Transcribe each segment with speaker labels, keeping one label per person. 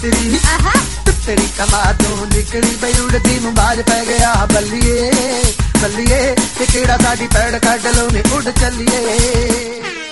Speaker 1: तितरी तितरी कमातों निकली बई उड़दी मुबाज पै गया बल्लिए बल्लिए ते केड़ा साडी पैड़ कढ लो ने उड़ चलिए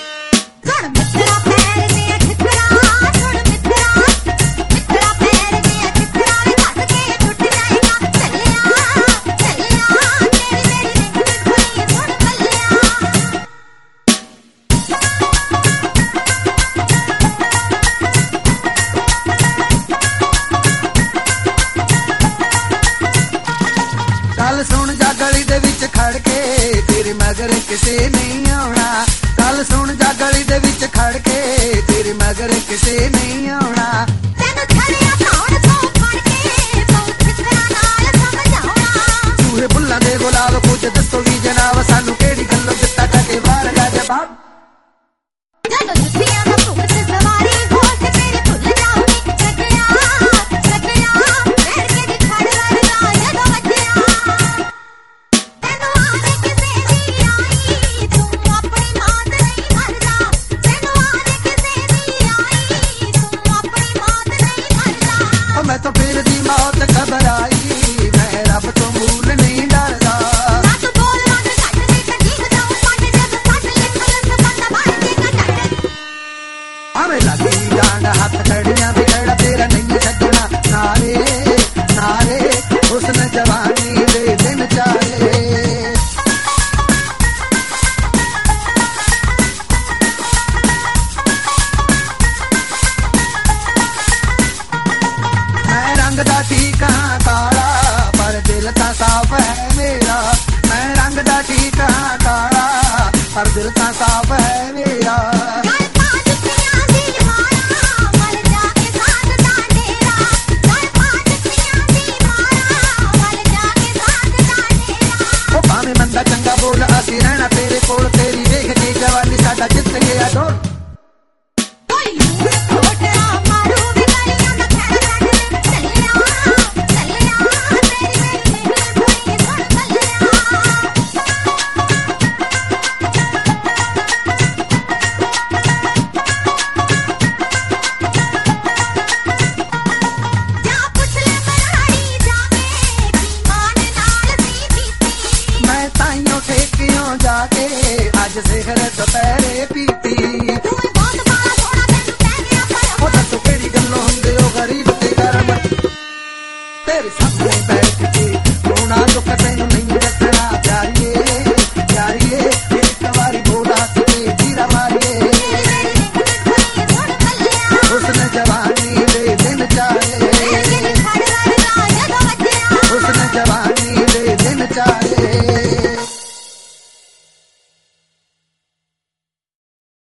Speaker 1: गल सुन जा गली दे विच खड़ के तेरे मगर किसे नहीं आउणा गल सुन जा गली दे विच खड़ के तेरे मगर किसे नहीं आउणा चूहे बुल्लां दे गुलाब कुछ दसो भी जनाब सानू केड़ी गल्लों दित्ता टके बाहर दा जवाब मैं तो फिर दी मौत घबराई मैं रब तो मूल नहीं डरदा हमें लगी डांड हाथ खड़ियां बिगड़ा तेरा नहीं छड़ना नारे नारे हुस्न जवानी दे दिन चाहे रंग दा ठीका काला पर दिल ता साफ है मेरा मैं रंग दा ठीका काला पर दिल ता साफ है मेरा भावें मंदा चंगा बोल असी रहना तेरे कोल तेरी देख के जवानी साडा जित गया डोर जाके आज सेहर दोपहरे पीती तो केड़ी गल्लों हुंदे ओ गरीब ते गरम तेरे सामने बैठ के रोना दुख तैनू नहीं दसना प्यारी